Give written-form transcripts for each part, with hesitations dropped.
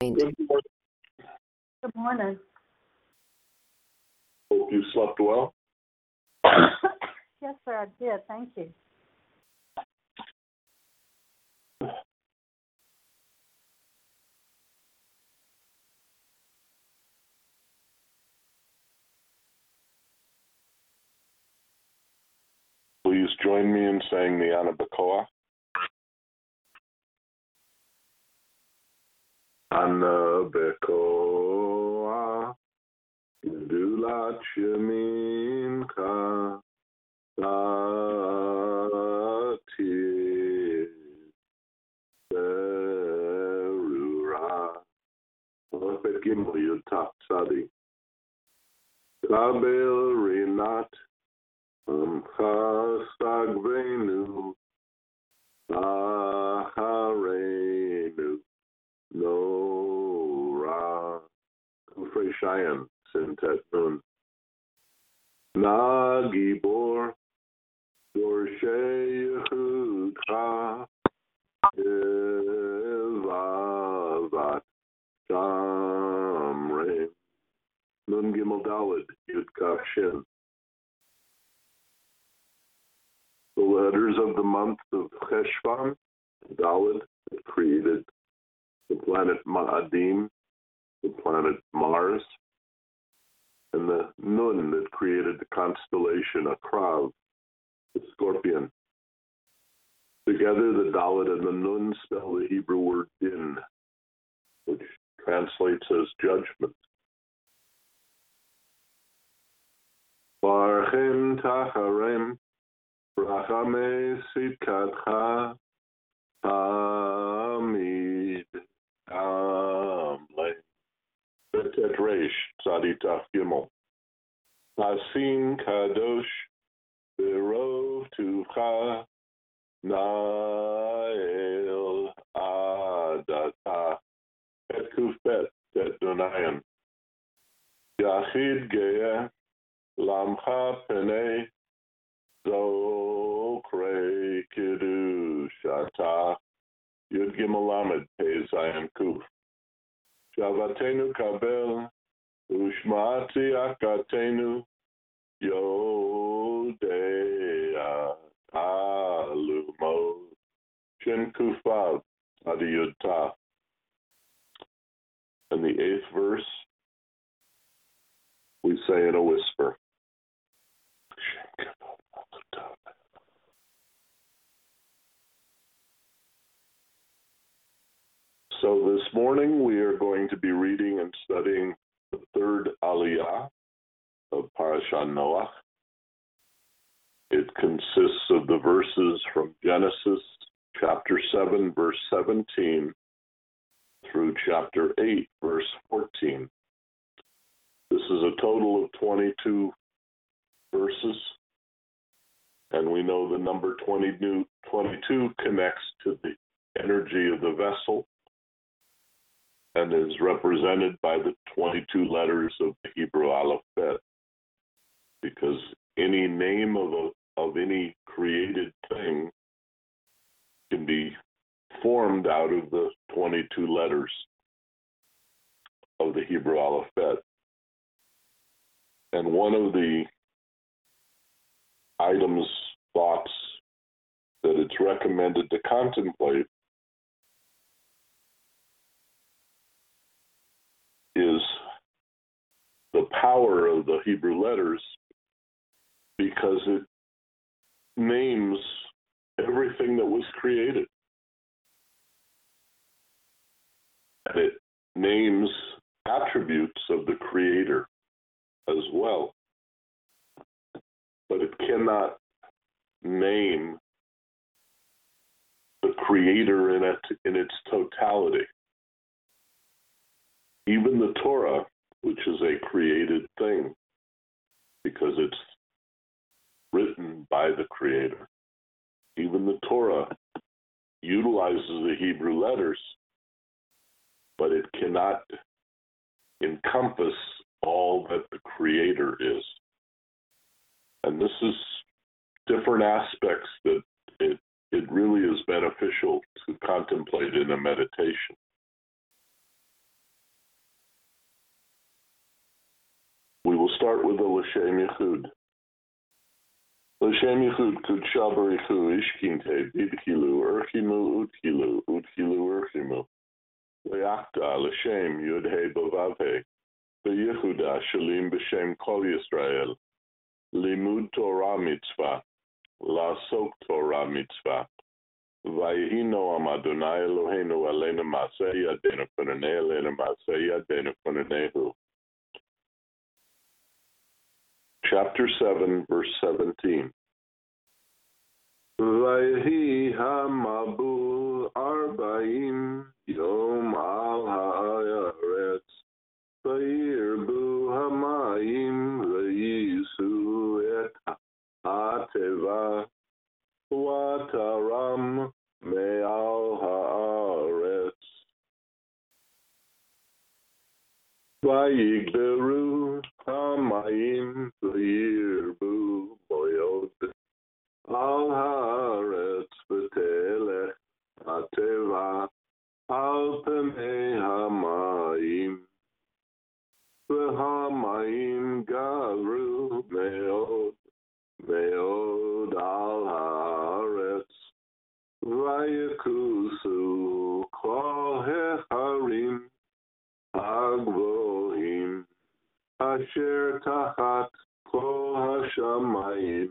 mind. Good morning. Good morning. Hope you slept well. Yes, sir, I did. Thank you. Please join me in saying the Ana B'Koach. Ana B'Koach, Gedulat Shemincha, Tatir Berura, Alphabet Gimel Yud Taf Tzadi, Kabel Rinat, Chastagvenu, Aharenu, Nora, Kufrei Shayan, Sintet Nun, Nagibor, Dorshei Yehudcha, Evavat, Shamre, Nun Gimel Daled, Yud Kaf Shin. The letters of the month of Cheshvan, Daled, that created the planet Ma'adim, the planet Mars, and the Nun that created the constellation Akrav, the Scorpion. Together, the Daled and the Nun spell the Hebrew word Din, which translates as judgment. Barchem Tacharem, Rachame Sitkatcha, Hamid Amle, Betet Reish, Tzadi Taf Gimel, Asin Kadosh, Berov Tuvcha, Nael Adata, Bet Kuf Bet, Bet Donayan, Yachid Geeh, Lamcha Penei, Zokre Kiddushata, Yud Gimel Lamed, Pei Zayin Kuf. Shavatenu Kabel, Ushmati Akatenu, Yodea Alumo, Shin Kufav, Adi Yud Taf. And the 8th verse, we say in a whisper. So this morning we are going to be reading and studying the 3rd Aliyah of Parashat Noach. It consists of the verses from Genesis chapter 7, verse 17 through chapter 8, verse 14. This is a total of 22 verses, and we know the number 22 connects to the energy of the vessel and is represented by the 22 letters of the Hebrew alphabet, because any name of any created thing can be formed out of the 22 letters of the Hebrew alphabet. And one of the items, thoughts that it's recommended to contemplate is the power of the Hebrew letters, because it names everything that was created. And it names attributes of the Creator as well. But it cannot name the Creator in its totality. Even the Torah, which is a created thing, because it's written by the Creator, even the Torah utilizes the Hebrew letters, but it cannot encompass all that the Creator is. And this is different aspects that it really is beneficial to contemplate in a meditation. start with the L'Shem Yichud. L'Shem Yichud Kudsha Barichu Ishkinte Bidkilu Urchimu Udkilu Urchimu Leakta L'Shem Yudhe Bavavhe Beyehuda Shalim B'Shem Kol Yisrael Limud Torah Mitzvah Lasok Torah Mitzvah Vayhi Noam Adonai Eloheinu Aleinu Maseh Yadeinu Funanei Aleinu Maseh Yadeinu Funanehu. Chapter 7, verse 17. Vayhi hamabul arba'im yom al ha'aretz vayirbu hamayim vayisu et ha'teva vataram me'al ha'aretz vayigberu hamayim vayirbu boyod al haaretz v'telech hateva al pnei hamayim v'hamayim gavru me'od al haaretz vayekusu kol hecharim הגבוהים אשר תחת כל השמיים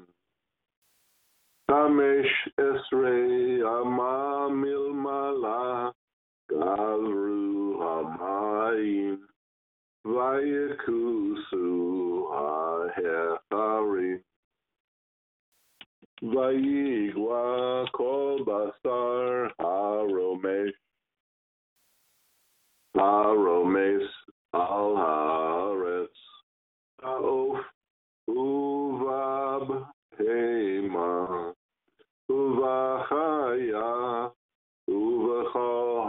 15 אמה מלמעלה גברו המים ויקוסו ההרים ויגוע כל בשר הרומס על הארץ, העוף ובבהמה, ובחיה, ובכל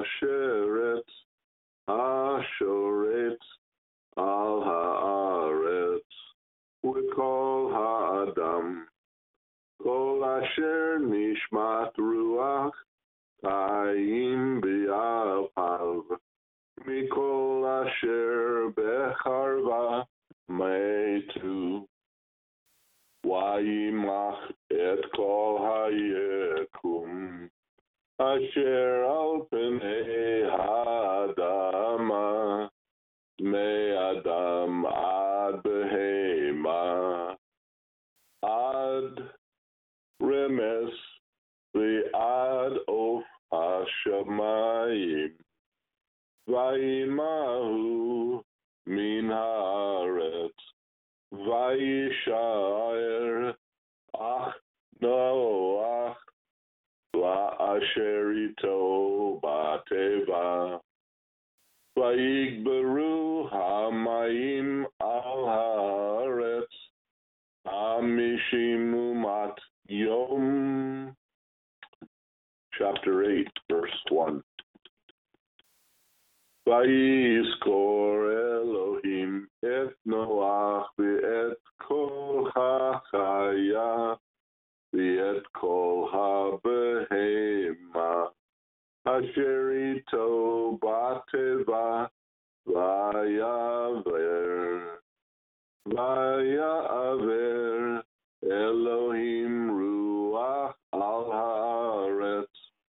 השורץ על הארץ, וכל האדם, כל אשר נשמת רוח חיים באפיו, מכל אשר בחרבה מתו, וימח את כל היקום אשר על פני האדמה, מאדם עד בהמה, עד רמס ועד עוף השמיים, וימהו מן הארץ, וישאר אך נוח ואשר איתו בתיבה, ויגברו המים על הארץ 50 יום. Chapter 8, verse 1. ויזכור אלוהים את נוח ואת כל החיה ואת כל הבהמה אשר איתו בתיבה, ויעבר אלוהים רוח על הארץ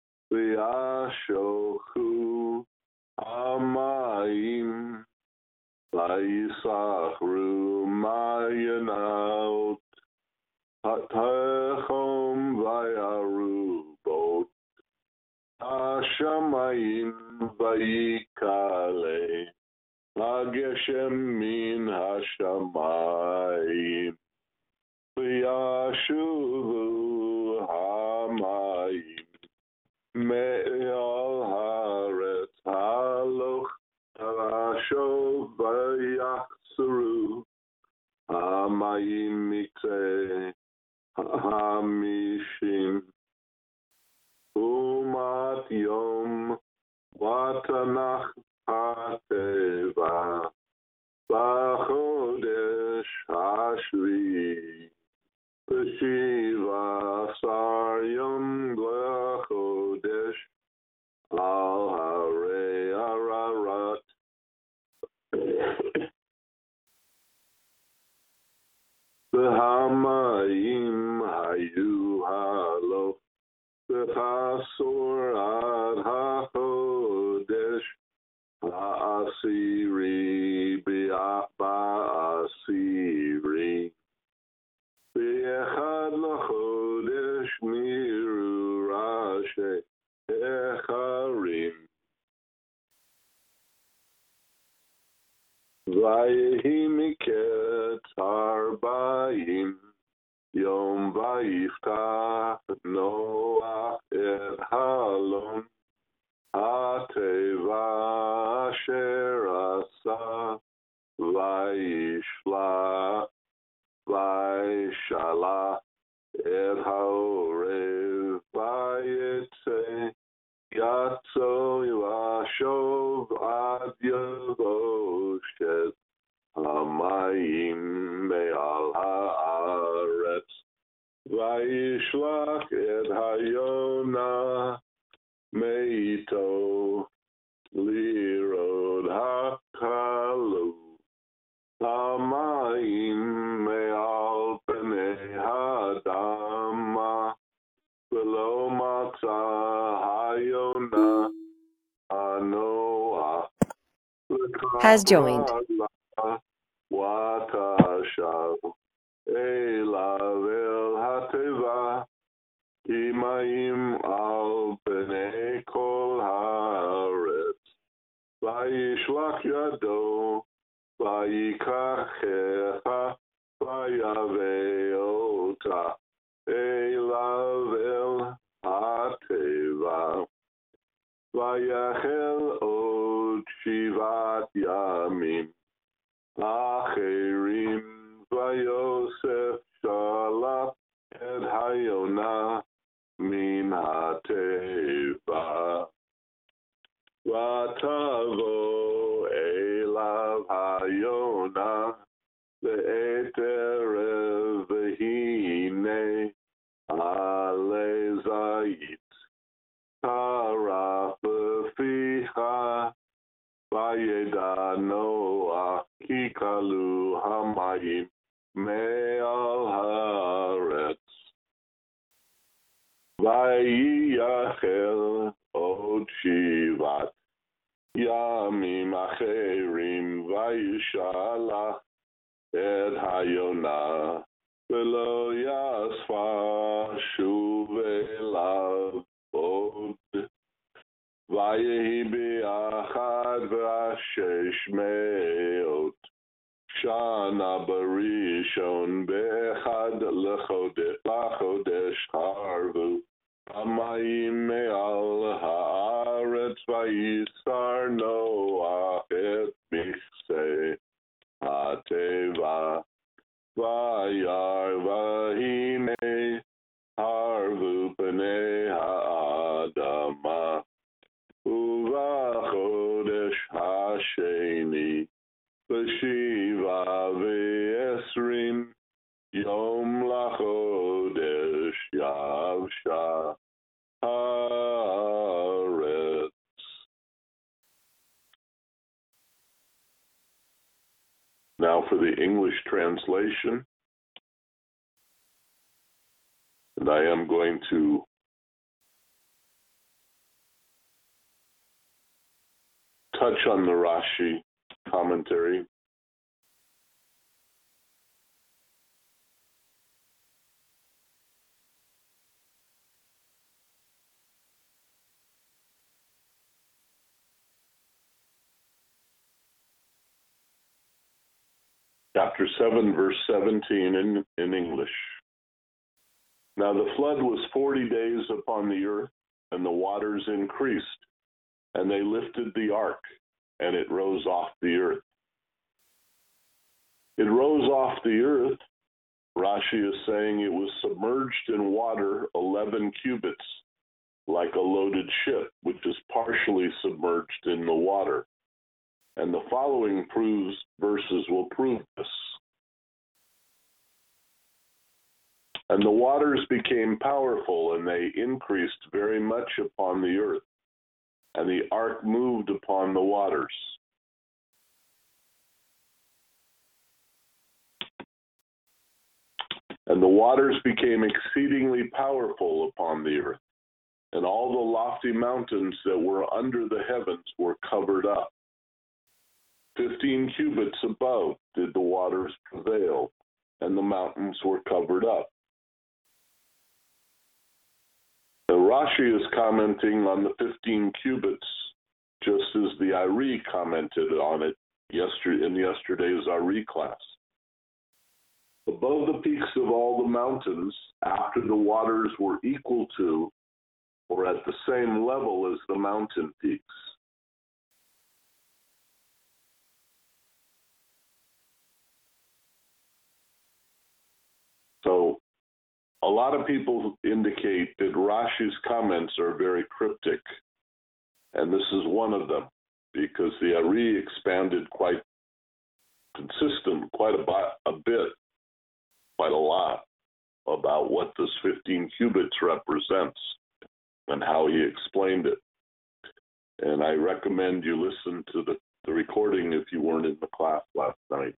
וישוחו המים, ויסחרו מעיינות התחום וירובות השמיים, ויקלה הגשם מן השמיים, וישובו המים מעל הארץ הלוך השוב, ויחזרו המים מקצה 50 ומעט יום, ותנח הטבע בחודש השביעי, 17 יום לחודש, ויהי מקץ 40 יום ויפתח נוח את חלון התיבה אשר עשה וישלח את העורב ויצא יצא וישוב עד יבושת המים מעל הארץ וישלח את היונה מאיתו לראות הכלו המים מעל פני האדמה ולא מצא היונה הנוח Has joined. ותשב אליו אל התיבה כי מים על פני כל הארץ וישלח ידו ויקחך ויבא אותה אליו אל התיבה ויחל עוד 7 ימים אחרים ויוסף שלח את היונה מן התיבה ותבוא אליו היונה בעת ערב והנה עלי זית טרף בפיך וידע נוח כי כלו המים מעל הארץ ויחל עוד 7 ימים אחרים וישלח את היונה ולא יאספה שוב אליו עוד ויהי ב600 שנה בראשון באחד לחודש חרבו המים מעל הארץ ויסר נוח את מכסה התיבה וירא והנה הרבו פני האדמה ובחודש השני ב27 יום לחודש יבשה הארץ. Now for the English translation, and I am going to touch on the Rashi commentary. Chapter 7, verse 17 in English. Now the flood was 40 days upon the earth, and the waters increased, and they lifted the ark, and it rose off the earth. It rose off the earth, Rashi is saying it was submerged in water 11 cubits, like a loaded ship, which is partially submerged in the water. And the following verses will prove this. And the waters became powerful, and they increased very much upon the earth, and the ark moved upon the waters. And the waters became exceedingly powerful upon the earth, and all the lofty mountains that were under the heavens were covered up. 15 cubits above did the waters prevail, and the mountains were covered up. The Rashi is commenting on the 15 cubits, just as the Ari commented on it in yesterday's Ari class. Above the peaks of all the mountains, after the waters were equal to or at the same level as the mountain peaks. So a lot of people indicate that Rashi's comments are very cryptic, and this is one of them, because the Ari expanded quite a bit, quite a lot, about what this 15 cubits represents and how he explained it. And I recommend you listen to the recording if you weren't in the class last night.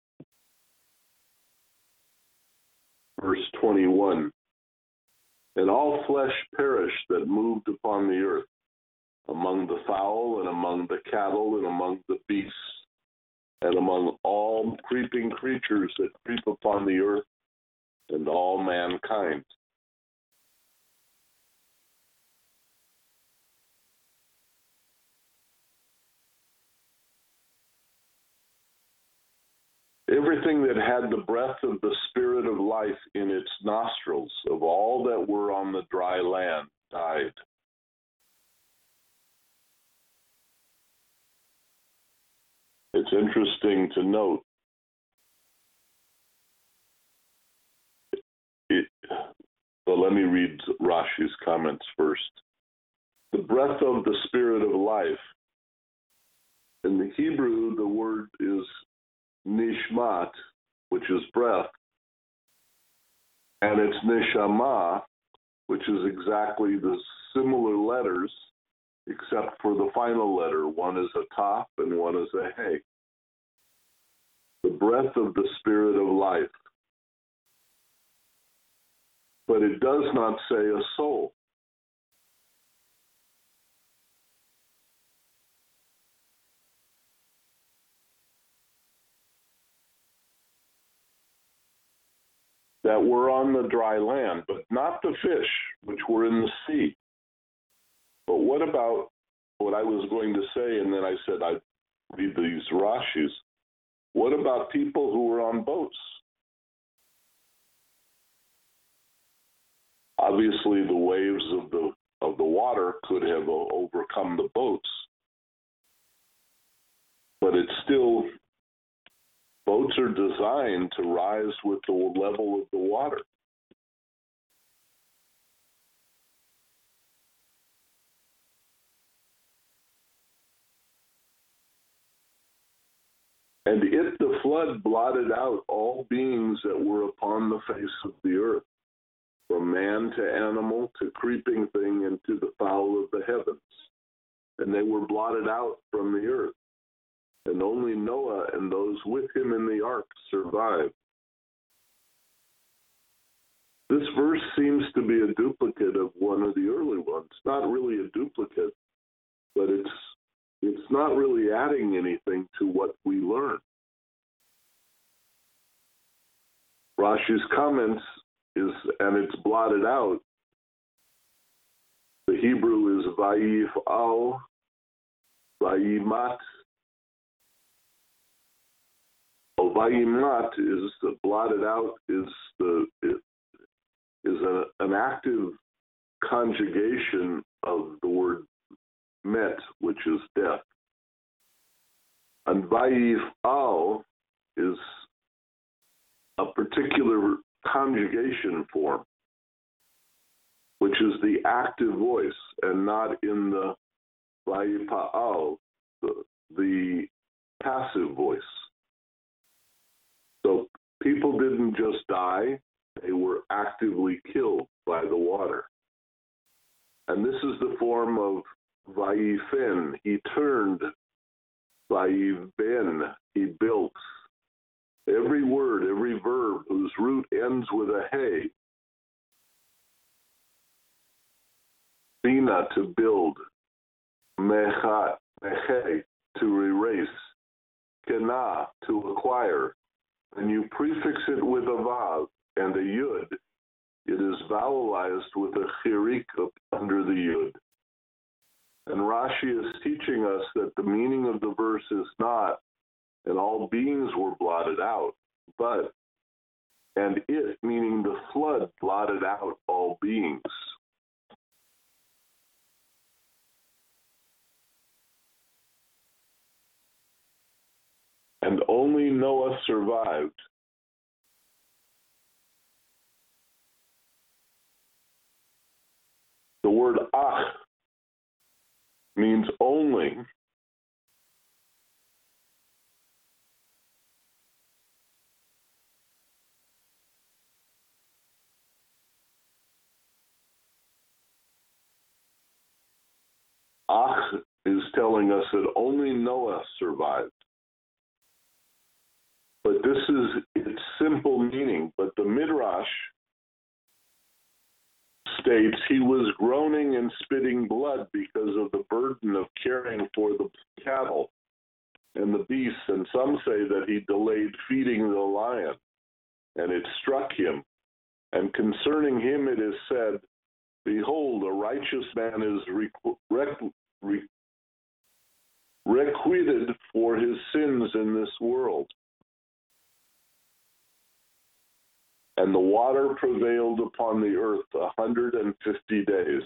Verse 21, and all flesh perished that moved upon the earth, among the fowl and among the cattle and among the beasts, and among all creeping creatures that creep upon the earth, and all mankind. Everything that had the breath of the Spirit of life in its nostrils, of all that were on the dry land, died. It's interesting to note, well, let me read Rashi's comments first. The breath of the Spirit of life. In the Hebrew, the word is nishmat, which is breath, and it's neshama, which is exactly the similar letters, except for the final letter. One is a taf and one is a hey. The breath of the Spirit of life. But it does not say a soul. That were on the dry land, but not the fish which were in the sea. But what about what I was going to say, and then I said I'd read these Rashis. What about people who were on boats? Obviously, the waves of the water could have overcome the boats, but it's still, boats are designed to rise with the level of the water. And if the flood blotted out all beings that were upon the face of the earth, from man to animal to creeping thing and to the fowl of the heavens, and they were blotted out from the earth, and only Noah and those with him in the ark survived. This verse seems to be a duplicate of one of the early ones. Not really a duplicate, but it's not really adding anything to what we learn. Rashi's comments is, and it's blotted out. The Hebrew is vayif'al, vayimat. Vayimat is blotted out is an active conjugation of the word met, which is death. And vayif'al is a particular conjugation form, which is the active voice, and not in the vayipa'al, the passive voice. So people didn't just die, they were actively killed by the water. And this is the form of vayifen. He turned, vayiben, he built. Every word, every verb whose root ends with a hey. Bina, to build. Mechat, meche, to erase. Kena, to acquire. And you prefix it with a vav and a yud, it is vowelized with a chirik under the yud. And Rashi is teaching us that the meaning of the verse is not and all beings were blotted out. But, and it, meaning the flood, blotted out all beings. And only Noah survived. The word ach means only. Ach is telling us that only Noah survived. But this is its simple meaning. But the Midrash states he was groaning and spitting blood because of the burden of caring for the cattle and the beasts. And some say that he delayed feeding the lion, and it struck him. And concerning him it is said, behold, a righteous man is requited for his sins in this world. And the water prevailed upon the earth 150 days.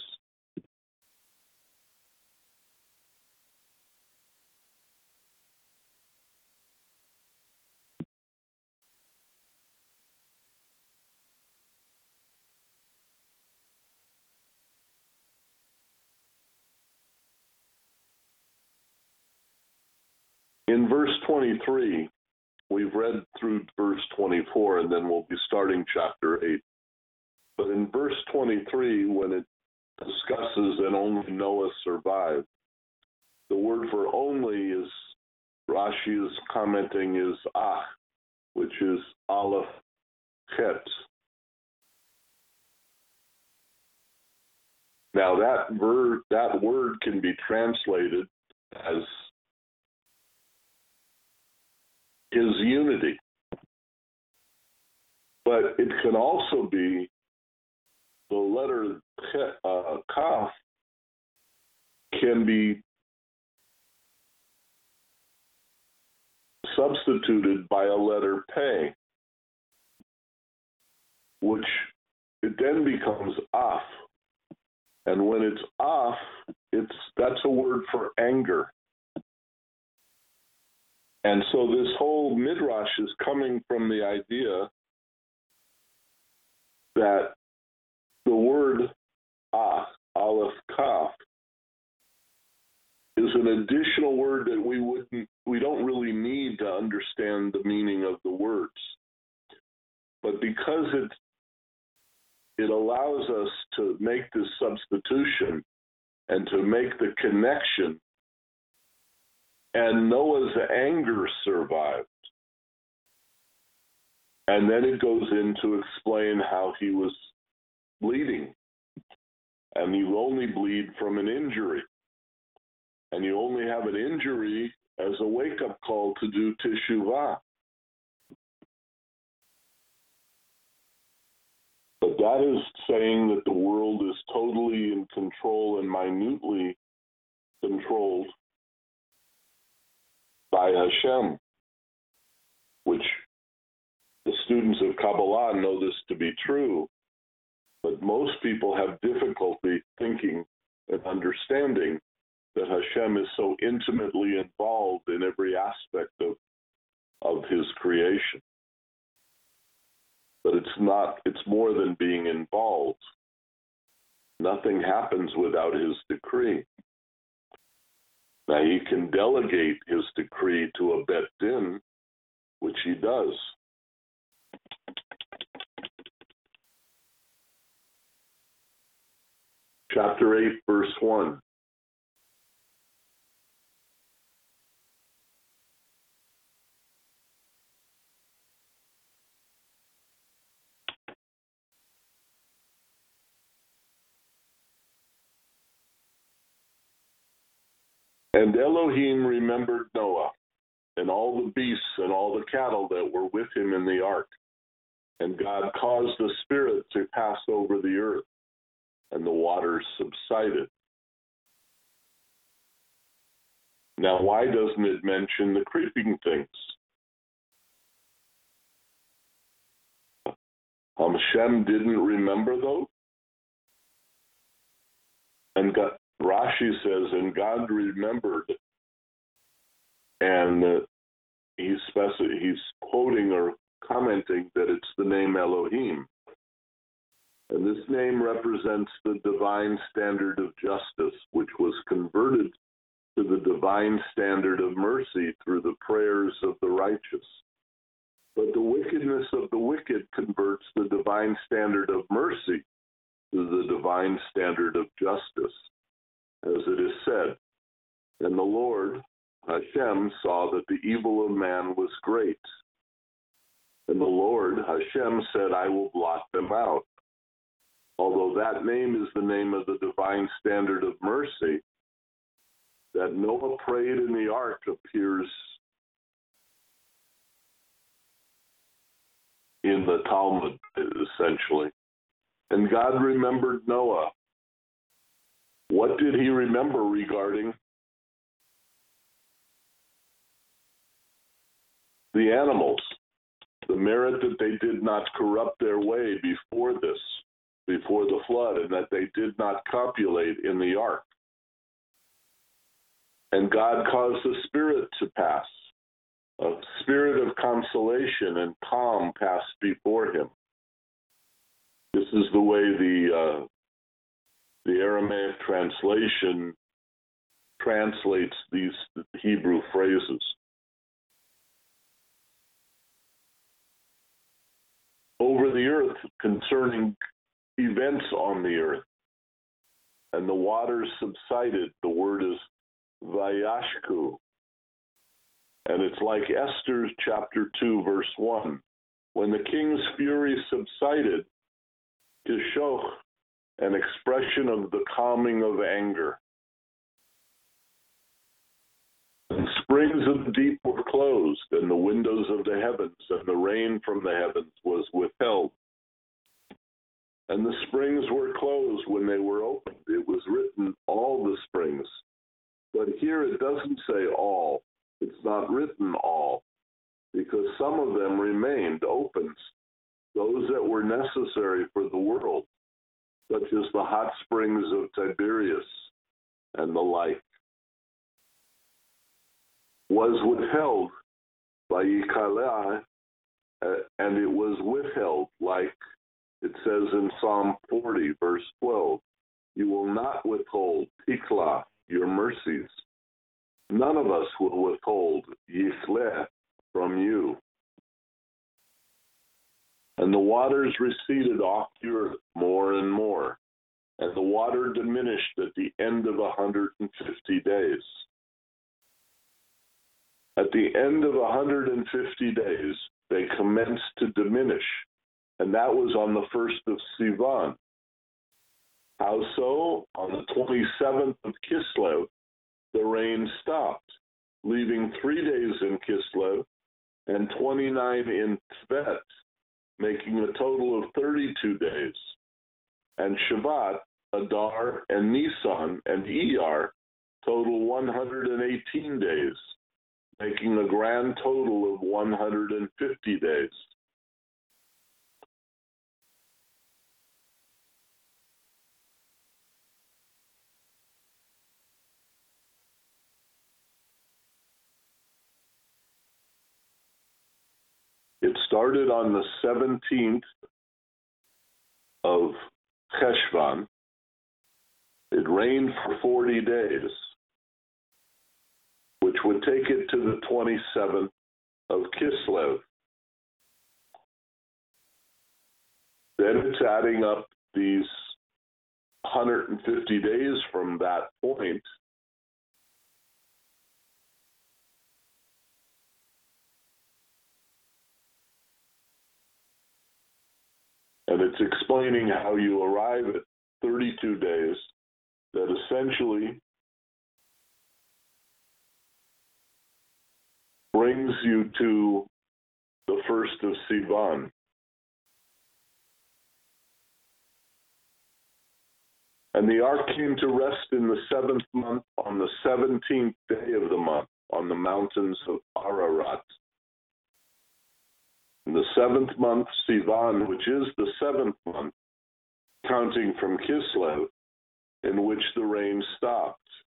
In verse 23, we've read through verse 24, and then we'll be starting chapter 8. But in verse 23, when it discusses and only Noah survived, the word for only is, Rashi is commenting, is ach, which is aleph chet. Now that word can be translated as his unity. But it can also be the letter kaf can be substituted by a letter pei, which it then becomes af. And when it's af, that's a word for anger. And so this whole midrash is coming from the idea that the word ach, aleph kaf, is an additional word that we don't really need to understand the meaning of the words. But because it allows us to make this substitution and to make the connection, and Noah's anger survived. And then it goes in to explain how he was bleeding. And you only bleed from an injury. And you only have an injury as a wake-up call to do teshuvah. But that is saying that the world is totally in control and minutely controlled by Hashem, which the students of Kabbalah know this to be true, but most people have difficulty thinking and understanding that Hashem is so intimately involved in every aspect of his creation. But it's more than being involved. Nothing happens without his decree. Now, he can delegate his decree to a bet din, which he does. Chapter 8, verse 1. And Elohim remembered Noah, and all the beasts and all the cattle that were with him in the ark. And God caused the Spirit to pass over the earth, and the waters subsided. Now, why doesn't it mention the creeping things? Hashem didn't remember those? And Rashi says, and God remembered, and he's quoting or commenting that it's the name Elohim. And this name represents the divine standard of justice, which was converted to the divine standard of mercy through the prayers of the righteous. But the wickedness of the wicked converts the divine standard of mercy to the divine standard of justice, as it is said, and the Lord, Hashem, saw that the evil of man was great. And the Lord, Hashem, said, I will blot them out. Although that name is the name of the divine standard of mercy, that Noah prayed in the ark appears in the Talmud, essentially. And God remembered Noah. What did he remember regarding the animals? The merit that they did not corrupt their way before the flood, and that they did not copulate in the ark. And God caused the Spirit to pass. A spirit of consolation and calm passed before him. This is the way the Aramaic translation translates these Hebrew phrases. Over the earth, concerning events on the earth, and the waters subsided. The word is vayashku. And it's like Esther chapter 2, verse 1. When the king's fury subsided, kishoch, an expression of the calming of anger. And springs of the deep were closed, and the windows of the heavens, and the rain from the heavens was withheld. And the springs were closed when they were opened. It was written, all the springs. But here it doesn't say all. It's not written all, because some of them remained open, those that were necessary for the world, such as the hot springs of Tiberias and the like, was withheld by Yikalah, and it was withheld, like it says in Psalm 40, verse 12, you will not withhold, Tikla, your mercies. None of us will withhold Yichleh from you. And the waters receded off the earth more and more, and the water diminished at the end of 150 days. At the end of 150 days, they commenced to diminish, and that was on the 1st of Sivan. How so? On the 27th of Kislev, the rain stopped, leaving 3 days in Kislev and 29 in Tvet, making a total of 32 days. And Shabbat, Adar, and Nisan, and Iyar total 118 days, making a grand total of 150 days. It started on the 17th of Cheshvan. It rained for 40 days, which would take it to the 27th of Kislev. Then it's adding up these 150 days from that point. And it's explaining how you arrive at 32 days that essentially brings you to the 1st of Sivan. And the ark came to rest in the 7th month on the 17th day of the month on the mountains of Ararat. In the 7th month, Sivan, which is the 7th month, counting from Kislev, in which the rain stopped.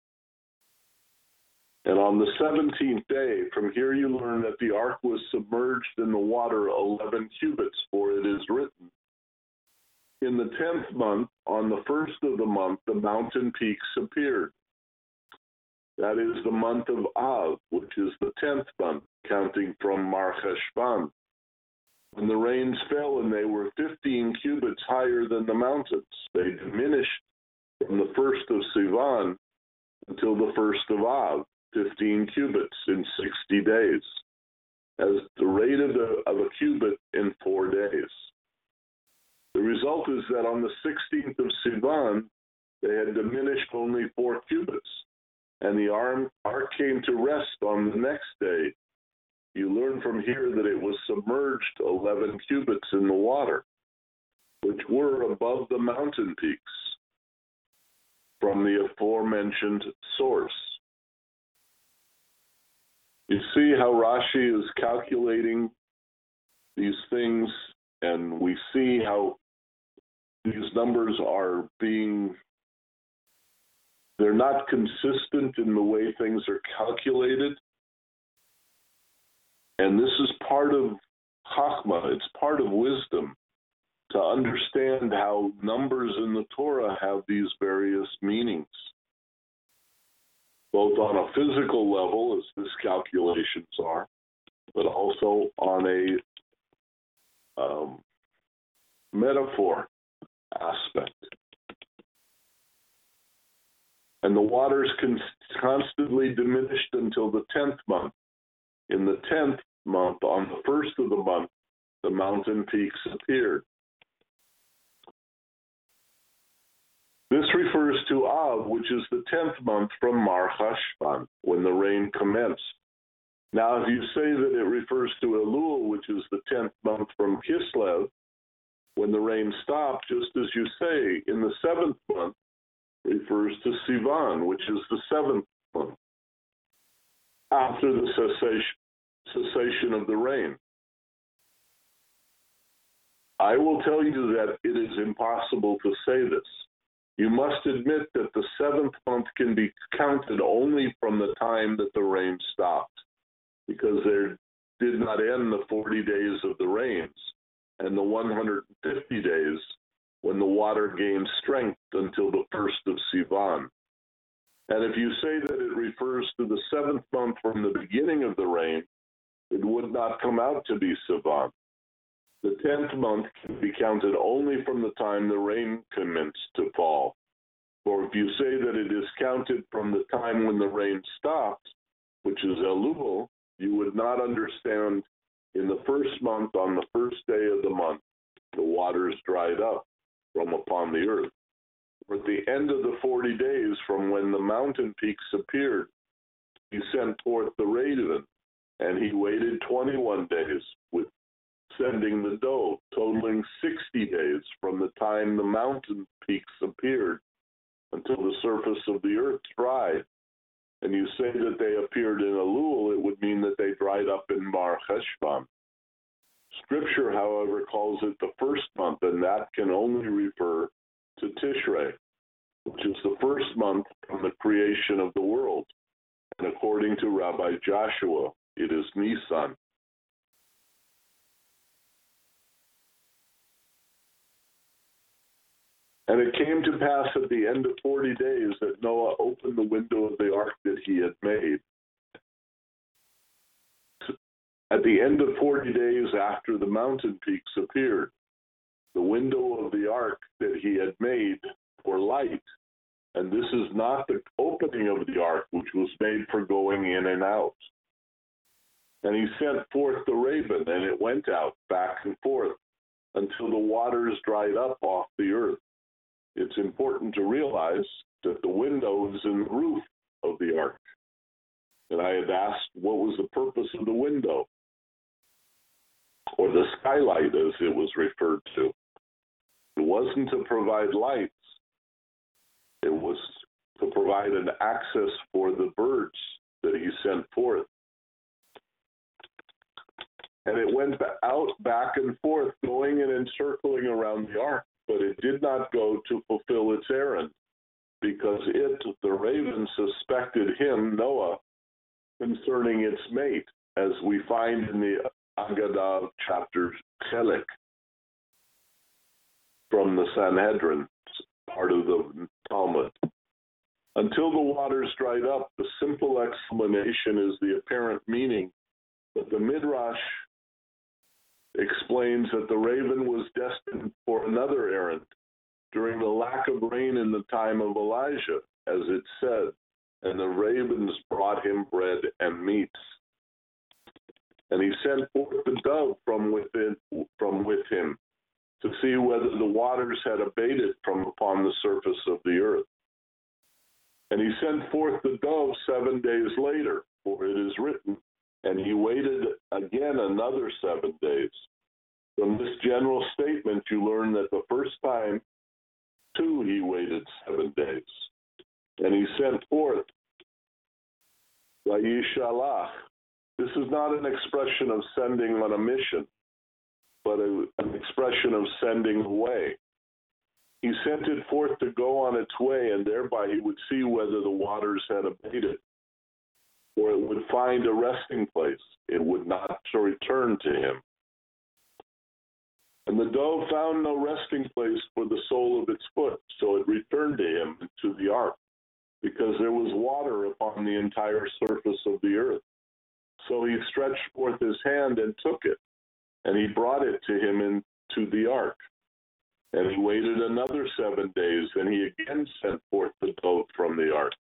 And on the 17th day, from here you learn that the ark was submerged in the water 11 cubits, for it is written, in the 10th month, on the 1st of the month, the mountain peaks appeared. That is the month of Av, which is the 10th month, counting from Mar Cheshvan. When the rains fell and they were 15 cubits higher than the mountains, they diminished from the 1st of Sivan until the 1st of Av, 15 cubits in 60 days, as the rate of a cubit in 4 days. The result is that on the 16th of Sivan, they had diminished only 4 cubits, and the ark came to rest on the next day. You learn from here that it was submerged 11 cubits in the water, which were above the mountain peaks from the aforementioned source. You see how Rashi is calculating these things, and we see how these numbers are they're not consistent in the way things are calculated. And this is part of Chachma, it's part of wisdom, to understand how numbers in the Torah have these various meanings, both on a physical level, as these calculations are, but also on a metaphor aspect. And the waters constantly diminished until the 10th month. In the 10th month, on the 1st of the month, the mountain peaks appeared. This refers to Av, which is the 10th month from Mar Cheshvan, when the rain commenced. Now, if you say that it refers to Elul, which is the 10th month from Kislev, when the rain stopped, just as you say, in the 7th month, refers to Sivan, which is the 7th month, after the cessation of the rain. I will tell you that it is impossible to say this. You must admit that the 7th month can be counted only from the time that the rain stopped, because there did not end the 40 days of the rains and the 150 days when the water gained strength until the 1st of Sivan. And if you say that it refers to the 7th month from the beginning of the rain, it would not come out to be Sivan. The 10th month can be counted only from the time the rain commenced to fall. For if you say that it is counted from the time when the rain stopped, which is Elul, you would not understand in the 1st month, on the 1st day of the month, the waters dried up from upon the earth. For at the end of the 40 days from when the mountain peaks appeared, he sent forth the raven, and he waited 21 days with sending the doe, totaling 60 days from the time the mountain peaks appeared until the surface of the earth dried. And you say that they appeared in Elul, it would mean that they dried up in Mar Cheshvan. Scripture, however, calls it the 1st month, and that can only refer to Tishrei, which is the 1st month from the creation of the world. And according to Rabbi Joshua, it is Nisan. And it came to pass at the end of 40 days that Noah opened the window of the ark that he had made. At the end of 40 days after the mountain peaks appeared, the window of the ark that he had made for light, and this is not the opening of the ark, which was made for going in and out. And he sent forth the raven, and it went out back and forth until the waters dried up off the earth. It's important to realize that the window is in the roof of the ark. And I had asked what was the purpose of the window, or the skylight as it was referred to. It wasn't to provide lights. It was to provide an access for the birds that he sent forth. And it went out back and forth, going and encircling around the ark, but it did not go to fulfill its errand, because the raven, suspected him, Noah, concerning its mate, as we find in the Agadah chapter Chelek from the Sanhedrin, part of the Talmud. Until the waters dried up, the simple explanation is the apparent meaning, but the Midrash explains that the raven was destined for another errand during the lack of rain in the time of Elijah, as it said, and the ravens brought him bread and meats. And he sent forth the dove from with him to see whether the waters had abated from upon the surface of the earth. And he sent forth the dove 7 days later, for it is written, and he waited again another 7 days. From this general statement, you learn that the first time, too, he waited 7 days. And he sent forth, Vayishalach. This is not an expression of sending on a mission, but an expression of sending away. He sent it forth to go on its way, and thereby he would see whether the waters had abated, or it would find a resting place. It would not return to him. And the dove found no resting place for the sole of its foot, so it returned to him into the ark, because there was water upon the entire surface of the earth. So he stretched forth his hand and took it, and he brought it to him into the ark. And he waited another 7 days, and he again sent forth the dove from the ark.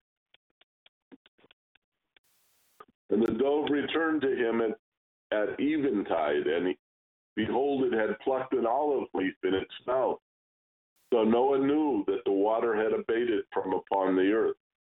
And the dove returned to him at eventide, and behold, it had plucked an olive leaf in its mouth. So Noah knew that the water had abated from upon the earth.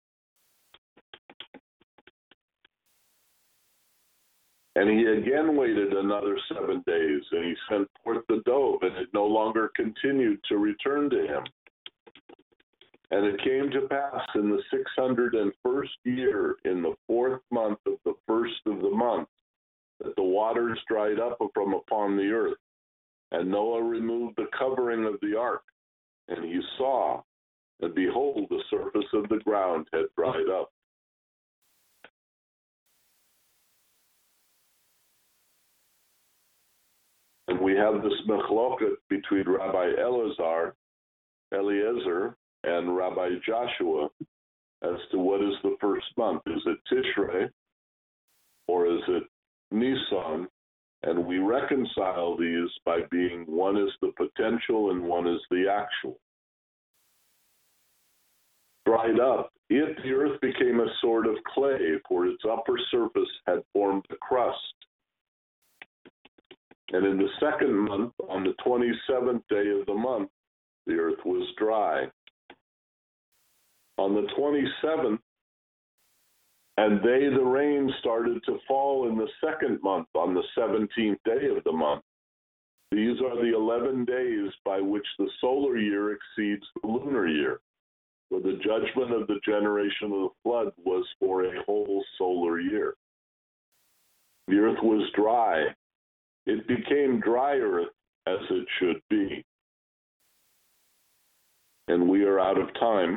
And he again waited another 7 days, and he sent forth the dove, and it no longer continued to return to him. And it came to pass in the 601st year, in the 4th month of the first of the month, that the waters dried up from upon the earth. And Noah removed the covering of the ark, and he saw, and behold, the surface of the ground had dried up. And we have this machloket between Rabbi Eliezer, and Rabbi Joshua as to what is the first month. Is it Tishrei or is it Nisan? And we reconcile these by being one is the potential and one is the actual. Dried up, yet the earth became a sort of clay, for its upper surface had formed a crust. And in the second month, on the 27th day of the month, the earth was dry. On the 27th, the rain started to fall in the second month, on the 17th day of the month. These are the 11 days by which the solar year exceeds the lunar year. For the judgment of the generation of the flood was for a whole solar year. The earth was dry. It became dry earth as it should be. And we are out of time.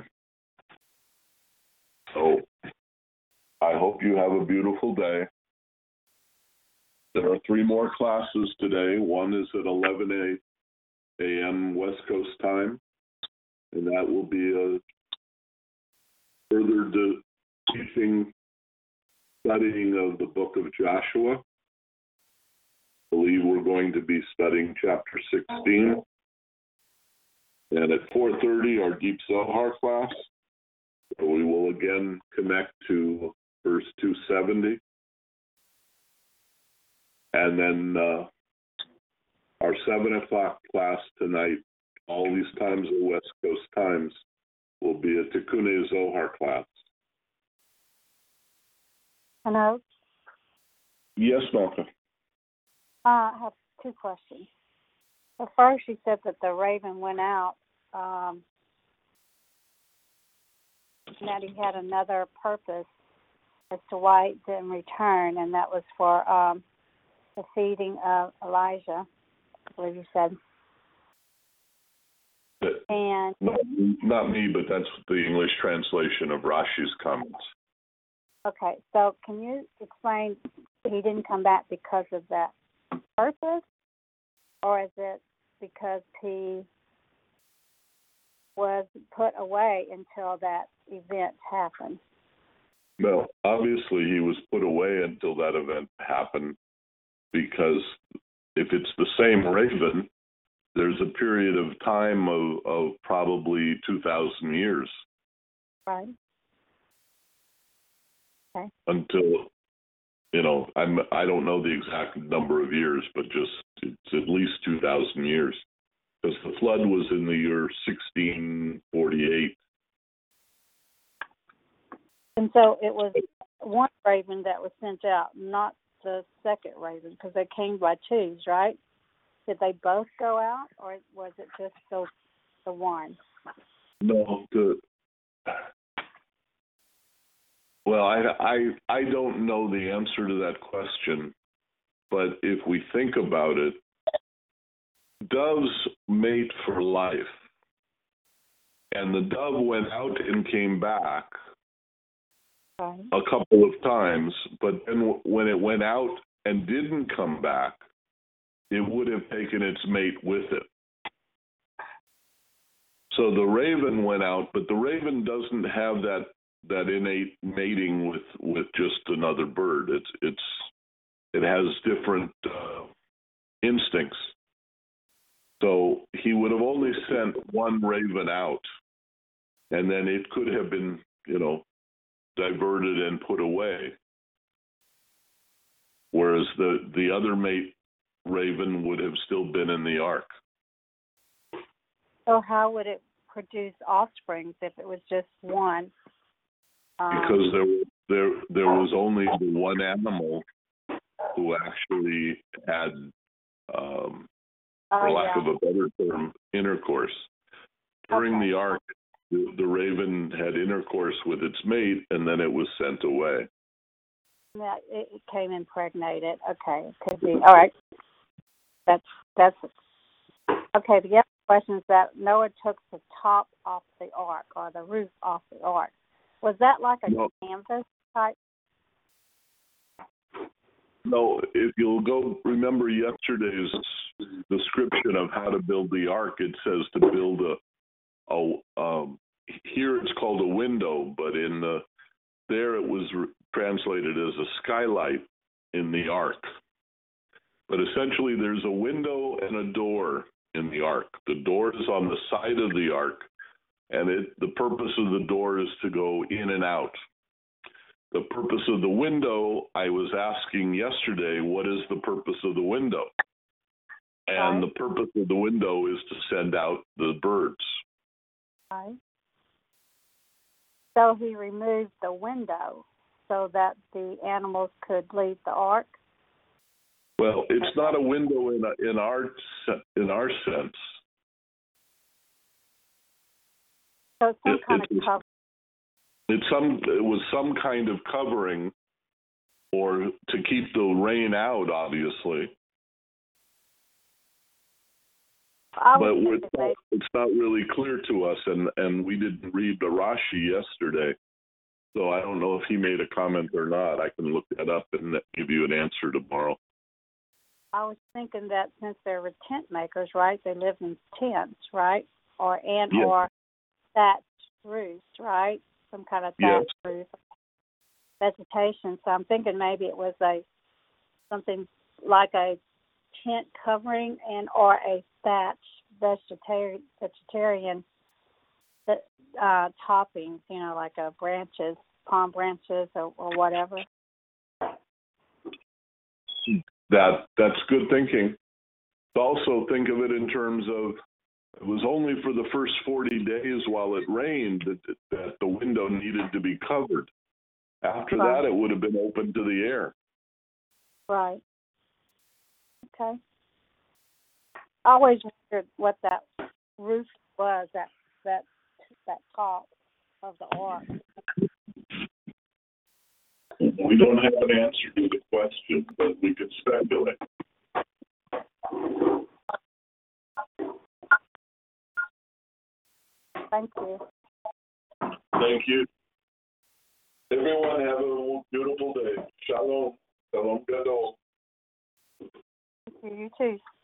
So I hope you have a beautiful day. There are 3 more classes today. One is at 11 a.m. West Coast time, and that will be a further teaching, studying of the book of Joshua. I believe we're going to be studying chapter 16. And at 4:30, our Deep Zohar class. We will again connect to verse 270. And then our 7 o'clock class tonight, all these times are West Coast times, will be a Tikkun Zohar class. Hello? Yes, Malka. I have 2 questions. The first, you said that the raven went out. that he had another purpose as to why he didn't return, and that was for the feeding of Elijah, I believe you said. And not me, but that's the English translation of Rashi's comments. okay, so can you explain he didn't come back because of that purpose, or is it because he was put away until that event happened? Well, obviously he was put away until that event happened, because if it's the same raven, there's a period of time of probably 2,000 years. Right. Okay. Until, I don't know the exact number of years, but it's at least 2,000 years. Because the flood was in the year 1648. And so it was one raven that was sent out, not the second raven, because they came by twos, right? Did they both go out, or was it just the one? No, well, I don't know the answer to that question, but if we think about it, doves mate for life, and the dove went out and came back a couple of times, but then when it went out and didn't come back, it would have taken its mate with it. So the raven went out, but the raven doesn't have that innate mating with just another bird. It has different instincts. So he would have only sent one raven out, and then it could have been, diverted and put away. Whereas the other mate raven would have still been in the ark. So how would it produce offspring if it was just one? Because there was only the one animal who actually had, for lack of a better term, intercourse. During the ark, the raven had intercourse with its mate, and then it was sent away. Yeah, it came impregnated. Okay, it could be. All right. That's okay. The other question is that Noah took the top off the ark, or the roof off the ark. Was that like a canvas type? No, if you'll go remember yesterday's description of how to build the ark, it says to build here it's called a window, but there it was translated as a skylight in the ark. But essentially there's a window and a door in the ark. The door is on the side of the ark, and the purpose of the door is to go in and out. The purpose of the window, I was asking yesterday, what is the purpose of the window? And the purpose of the window is to send out the birds. Right. So he removed the window so that the animals could leave the ark? Well, it's not a window in our sense. So it's some kind of cover. It was some kind of covering, or to keep the rain out, obviously. But it's not really clear to us, and we didn't read the Rashi yesterday, so I don't know if he made a comment or not. I can look that up and give you an answer tomorrow. I was thinking that since they were tent makers, right, they lived in tents, right, or thatched roofs, right, some kind of thatched roof, vegetation. So I'm thinking maybe it was something like a tent covering or a thatched vegetarian toppings, like branches, palm branches or whatever. That's good thinking. Also think of it in terms of it was only for the first 40 days while it rained that the window needed to be covered. After that, it would have been open to the air. Right. Okay. I always wondered what that roof was, that top of the ark? We don't have an answer to the question, but we could speculate. Thank you. Thank you. Everyone have a beautiful day. Shalom. Shalom Gadol. Thank you. You too.